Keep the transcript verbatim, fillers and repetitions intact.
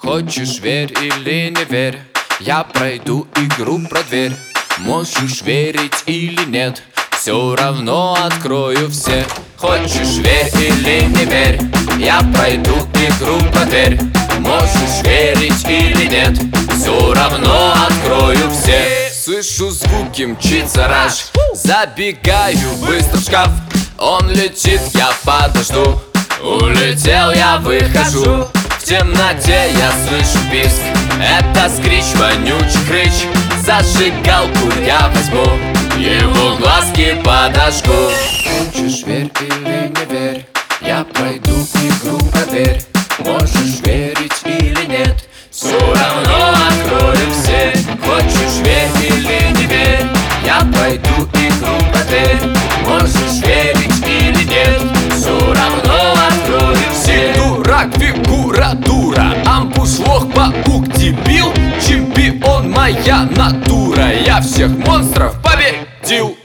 Хочешь верь или не верь, я пройду игру про дверь. Можешь верить или нет, все равно открою все. Хочешь верь или не верь, я пройду игру про дверь. Можешь верить или нет, все равно открою все. Слышу звуки, мчится раж, забегаю быстро в шкаф. Он летит, я подожду, улетел, я выхожу. В темноте я слышу писк, это скрич, вонючий хрыч. Зажигалку я возьму, его глазки подожгу. Хочешь верь или не верь, я пройду игру про дверь. Можешь верить или нет, все равно открою все. Хочешь верь или не верь, я пройду игру про дверь. Можешь верить или нет, все равно открою все. Дурак, фигура, дура, амбуш, лох, паук, дебил, чемпион, моя натура. Я всех монстров победил.